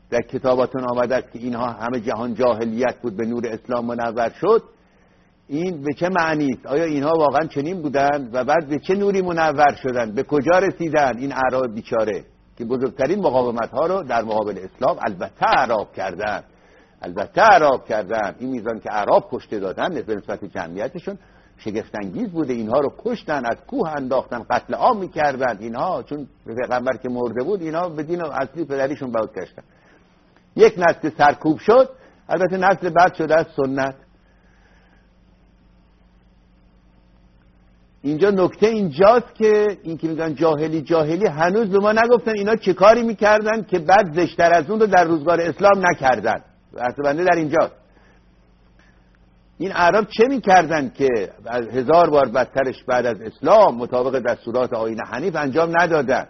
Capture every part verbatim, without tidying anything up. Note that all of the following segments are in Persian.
در کتاباتون آمده است که اینها همه جهان جاهلیت بود به نور اسلام منور شد، این به چه معنی است؟ آیا اینها واقعا چنین بودند و بعد به چه نوری منور شدند؟ به کجا رسیدند این اعراب بیچاره که بزرگترین مقاومت ها رو در مقابل اسلام البته اعراب کردند، البته اعراب کردند. این میزان که اعراب کشته دادن به نسبت جمعیتشون شگفت انگیز بوده. اینها رو کشتن، از کوه انداختن، قتل عام می‌کردند اینها، چون پیغمبر که مرده بود اینا به دین اصلی پدریشون بازگشتن. یک نسل سرکوب شد، البته نسل بعد شده از سنت. اینجا نکته اینجاست که این که میگن جاهلی جاهلی هنوز به ما نگفتن اینا چه کاری میکردن که بعد زشتر از اون رو در روزگار اسلام نکردن. بحث بنده در اینجاست. این اعراب چه میکردن که هزار بار بدترش بعد از اسلام مطابق دستورات آیین حنیف انجام ندادن؟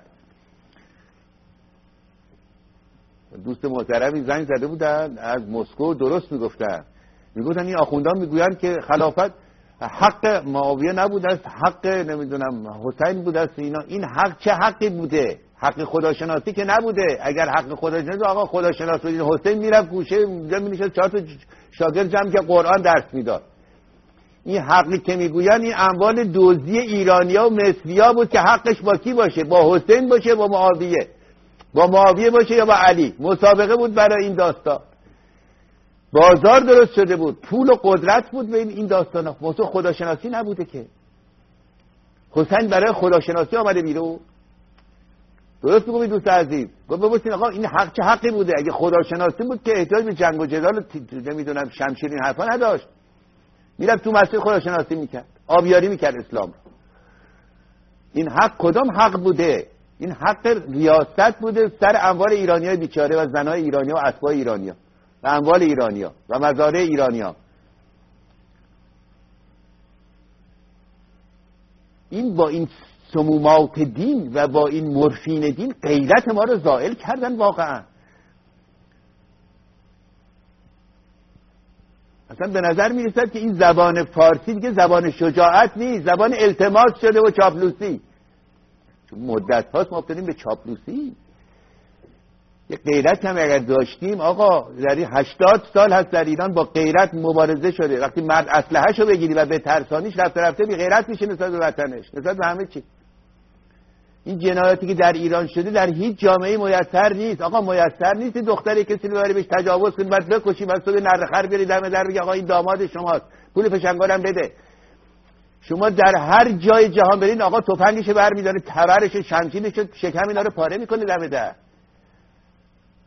دوست محترمی زنگ زده بودن از مسکو، درست میگفتن، میگفتن این آخوندان میگویند که خلافت حق معاویه نبوده است، حق نمیدونم حسین بوده است. اینا این حق چه حقی بوده؟ حق خداشناسی که نبوده. اگر حق خداشناسی، آقا خداشناسی حسین میرفت گوشه اونجا مینشست چهار تا شاگرد جمع که قرآن درس میداد. این حقی که میگوین این اموال دزدی ایرانیا و مصریا بود که حقش با کی باشه؟ با حسین باشه، با معاویه، با معاویه باشه یا با علی. مسابقه بود برای این داستان. بازار درست شده بود، پول و قدرت بود به این داستانا. موضوع خداشناسی نبوده که. حسین برای خداشناسی آمده بیرون. درست میگم دوست عزیز. گفت ببینید آقا این حق چه حقی بوده؟ اگه خداشناسی بود که احتیاج به جنگ و جدال نمیدونم شمشیر این حرفا نداشت. میرفت تو مسجد خداشناسی میکرد، آبیاری میکرد اسلام. این حق کدام حق بوده؟ این حق ریاست بوده سر اموال ایرانیای بیچاره و زنای ایرانیا و اسبای ایرانیا و اموال ایرانیا و مزارع ایرانیا. این با این سمومات دین و با این مورفین دین غیرت ما رو زائل کردن واقعا. اصلا به نظر می رسد که این زبان فارسی دیگه زبان شجاعت نیست، زبان التماس شده و چاپلوسی. چون مدت هاست ما افتادیم به چاپلوسی. یه غیرت هم اگر داشتیم آقا، در این هشتاد سال هست در ایران با غیرت مبارزه شده. وقتی مرد اسلحه‌شو بگیری و به ترسانیش رفته رفته بی غیرت میشه نسبت به وطنش، نسبت به همه چی. این جنایاتی که در ایران شده در هیچ جامعه میسر نیست. آقا میسر نیست دختری کسی رو ببری بهش تجاوز کنی بعد بکشی بعد صبح نره خر بیاری دم در بگی آقا این داماد شماست پول پشنگارم بده. شما در هر جای جهان برین آقا تفنگش برمی‌داره، تبرش، شمشیرش، شکم اینا رو پاره میکنه دم در.